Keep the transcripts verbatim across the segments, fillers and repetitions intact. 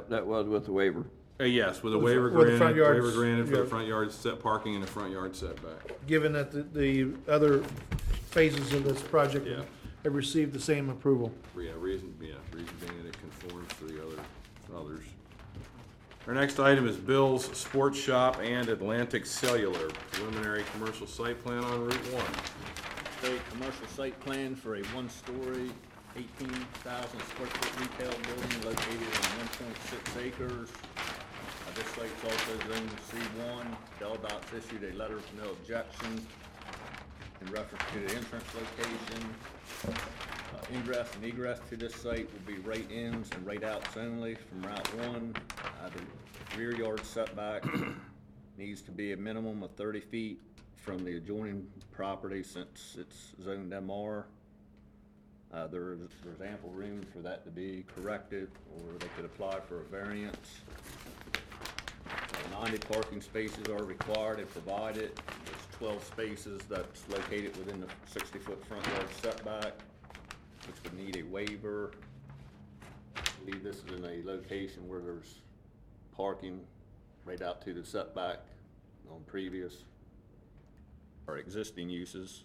That, that was with the waiver. Uh, yes, with a With- waiver with the front granted, yards, waiver granted for yeah. the front yard set parking and the front yard setback. Given that the, the other phases of this project Yeah. have received the same approval. Yeah, reason, yeah, reason being that it conforms to the other, others. Our next item is Bill's Sports Shop and Atlantic Cellular, preliminary commercial site plan on Route One. A commercial site plan for a one-story, eighteen thousand square foot retail building located on one point six acres. Uh, This site's also zoned C one. Dots issued a letter of no objection in reference to the entrance location. Uh, Ingress and egress to this site will be right ins and right outs only from Route one. Uh, The rear yard setback needs to be a minimum of thirty feet from the adjoining property since it's zoned M R. Uh, there's, there's ample room for that to be corrected, or they could apply for a variance. Uh, ninety parking spaces are required and provided. There's twelve spaces that's located within the sixty-foot front yard setback, which would need a waiver. I believe this is in a location where there's parking right out to the setback on previous or existing uses.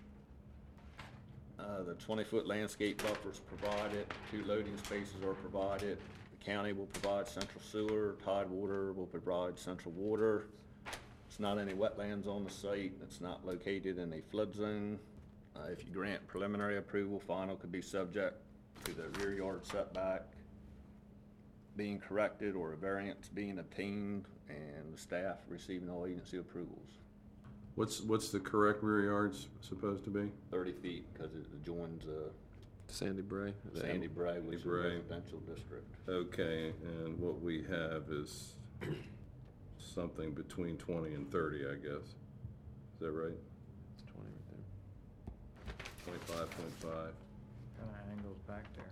Uh, the twenty-foot landscape buffers provided, two loading spaces are provided. The county will provide central sewer, Tidewater will provide central water. It's not any wetlands on the site, it's not located in a flood zone. Uh, if you grant preliminary approval, final could be subject to the rear yard setback being corrected or a variance being obtained and the staff receiving all agency approvals. What's, what's the correct rear yards supposed to be? thirty feet, because it adjoins, uh, Sandy Bray. Sandy Bray, which is a Bray. residential district. Okay, and what we have is something between twenty and thirty, I guess. Is that right? It's twenty right there. Twenty-five point five. Kind of angles back there.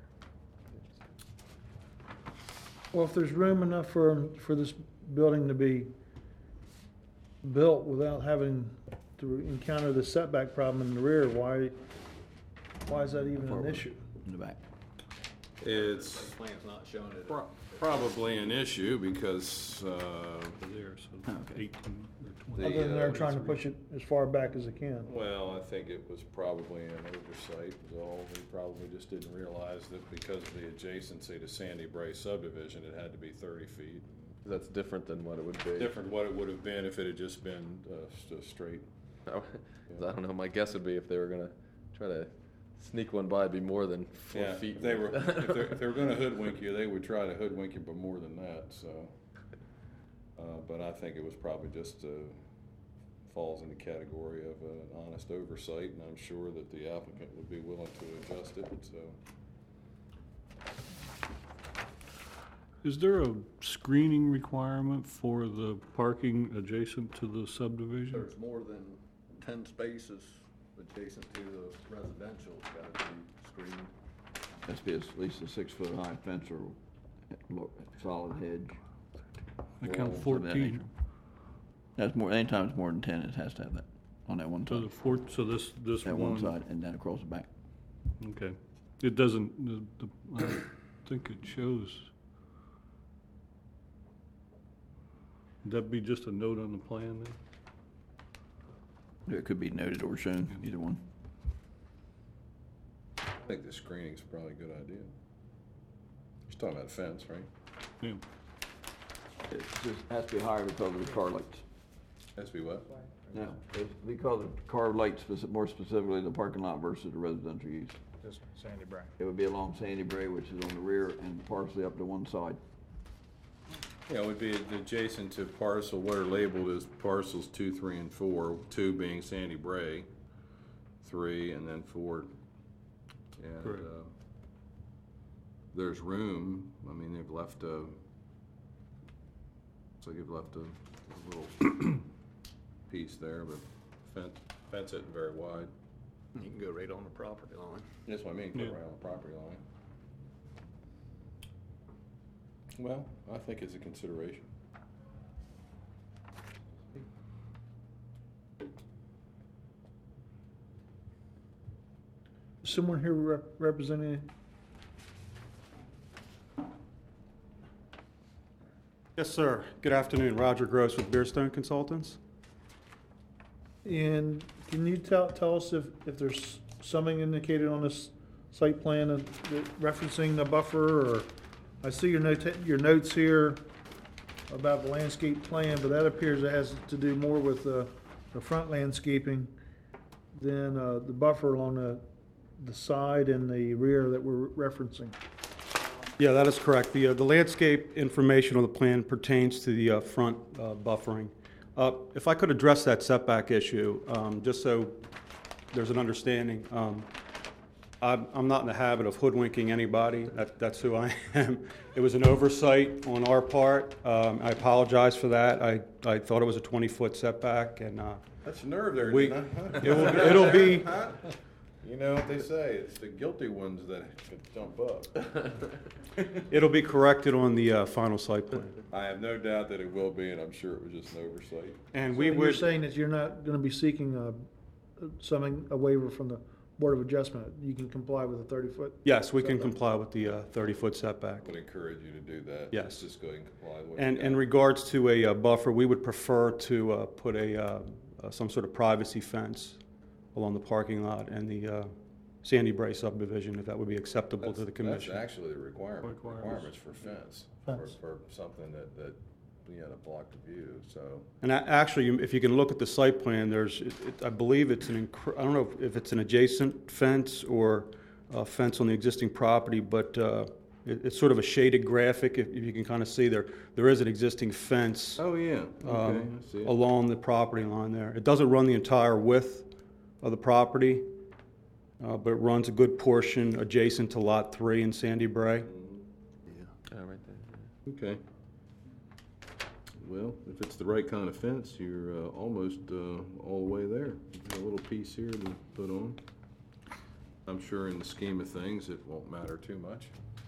Well, if there's room enough for, for this building to be built without having to encounter the setback problem in the rear, why, why is that even an issue? In the back. It's The plan's not showing it. pro- probably an issue because, uh, There, so Okay. eighteen or The, twenty. Other than they're uh, trying to push it as far back as they can. well, I think it was probably an oversight, was all. We probably just didn't realize that because of the adjacency to Sandy Bray subdivision, it had to be thirty feet. That's different than what it would be. Different what it would have been if it had just been uh, s- a straight. I don't know. My guess would be if they were gonna try to sneak one by, it'd be more than four Yeah, feet. if they were, if they're, if they were gonna hoodwink you, they would try to hoodwink you by more than that, so. Uh, but I think it was probably just, uh, falls in the category of an honest oversight, and I'm sure that the applicant would be willing to adjust it, so. Is there a screening requirement for the parking adjacent to the subdivision? There's more than ten spaces adjacent to the residential, it's gotta be screened. Has to be at least a six-foot high fence or lo- solid hedge. I count Walls of that fourteen. nature. That's more, anytime it's more than ten, it has to have that on that one So side. the fourth, so this, this That one. one side and then across the back. Okay. It doesn't, the, the, I think it shows. Would that be just a note on the plan then? It could be noted or shown, either one. I think the screening's probably a good idea. You're talking about a fence, right? Yeah. It just has to be higher because of the car lights. Has to be what? No, it's because of car lights, speci- more specifically the parking lot versus the residential use. Just Sandy Bray. It would be along Sandy Bray, which is on the rear and partially up to one side. Yeah, it would be adjacent to parcel, what are labeled as parcels two, three, and four, two being Sandy Bray, three, and then four. And, Correct. uh, there's room, I mean, they've left a, looks like they've left a, a little piece there, but fence, fence isn't very wide. You can go right on the property line. That's what I mean, put Yeah. right on the property line. Well, I think it's a consideration. Someone here rep- representing Yes, sir. Good afternoon. Roger Gross with Beerstone Consultants. And can you tell, tell us if, if there's something indicated on this site plan that- that referencing the buffer, or I see your note, your notes here about the landscape plan, but that appears it has to do more with the, the front landscaping than, uh, the buffer along the, the side and the rear that we're referencing. Yeah, that is correct. The, uh, the landscape information on the plan pertains to the uh, front uh, buffering. Uh, If I could address that setback issue, um, just so there's an understanding. um, I'm, I'm not in the habit of hoodwinking anybody. That, that's who I am. It was an oversight on our part. Um, I apologize for that. I, I thought it was a twenty-foot setback, and uh, That's nerve there, We- didn't I? it will, it'll be, You know what they say, it's the guilty ones that could jump up. it'll be corrected on the uh, final site plan. I have no doubt that it will be, and I'm sure it was just an oversight. And So we you're would, saying that you're not gonna be seeking a, something, a waiver from the Board of Adjustment? You can comply with a thirty-foot? yes, we can comply with the uh, thirty-foot setback. I would encourage you to do that. Yes. Let's just go ahead and comply with what you And got. in regards to a uh, buffer, we would prefer to uh, put a, uh, uh, some sort of privacy fence along the parking lot and the uh, Sandy Bray subdivision, if that would be acceptable to the That's- commission. That's actually the requirement, Requirements. requirements for fence, for, Fence. for something that, that, you know, to block the view, so. And a- actually, you- if you can look at the site plan, there's, it- it- I believe it's an, incr- I don't know if it's an adjacent fence or a fence on the existing property, but uh, it- it's sort of a shaded graphic, if if you can kind of see there. There is an existing fence Oh, yeah, okay, um, I see it. along the property line there. It doesn't run the entire width of the property, uh, but it runs a good portion adjacent to Lot three in Sandy Bray. Yeah, right there. Okay. Well, if it's the right kind of fence, you're uh, almost uh, all the way there. A little piece here to put on. I'm sure in the scheme of things, it won't matter too much.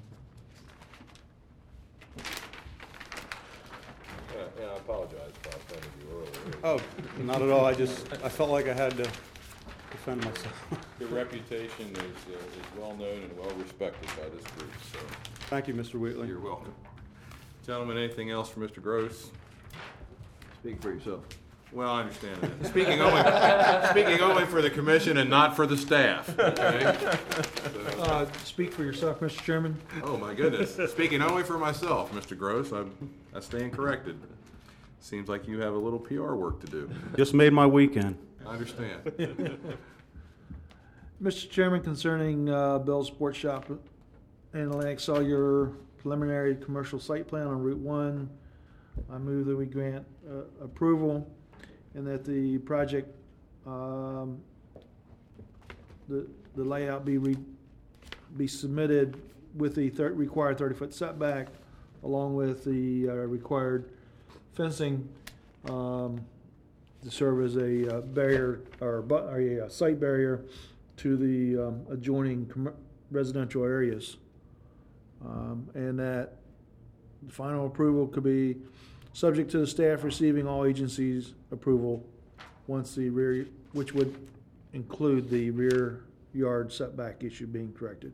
Yeah, yeah, I apologize if I offended you earlier. Oh, not at all. I just, I felt like I had to defend myself. Your reputation is, uh, is well-known and well-respected by this group, so Thank you, Mister Wheatley. you're welcome. Gentlemen, anything else for Mister Gross? Speak for yourself. Well, I understand that. Speaking only, speaking only for the commission and not for the staff, okay? So- Uh, speak for yourself, Mister Chairman. Oh, my goodness. Speaking only for myself, Mister Gross, I, I stand corrected. Seems like you have a little P R work to do. Just made my weekend. I understand. Mister Chairman, concerning uh, Bell's Sports Shop and Atlantic Cellular preliminary commercial site plan on Route One, I move that we grant uh, approval and that the project, um, the the layout be re, be submitted with the thir- required thirty-foot setback, along with the uh, required fencing um, to serve as a uh, barrier or bu- or a uh, site barrier to the um, adjoining commer- residential areas. Um, And that the final approval could be subject to the staff receiving all agencies' approval once the rear, which would include the rear yard setback issue being corrected.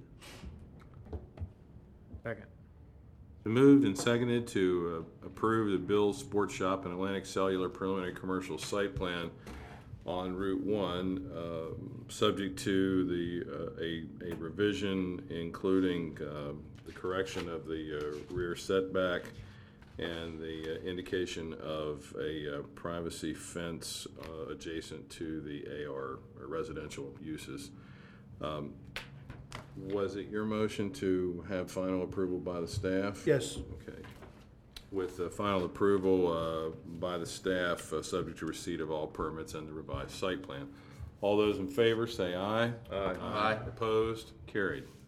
Second. Moved and seconded to uh, approve the Bill's Sports Shop and Atlantic Cellular preliminary commercial site plan on Route One, um, subject to the, uh, a, a revision including um, the correction of the uh, rear setback and the uh, indication of a uh, privacy fence uh, adjacent to the A R or residential uses. Um, Was it your motion to have final approval by the staff? Yes. Okay. With the final approval uh, by the staff, uh, subject to receipt of all permits and the revised site plan. All those in favor, say aye. Aye. Aye. Opposed? Carried.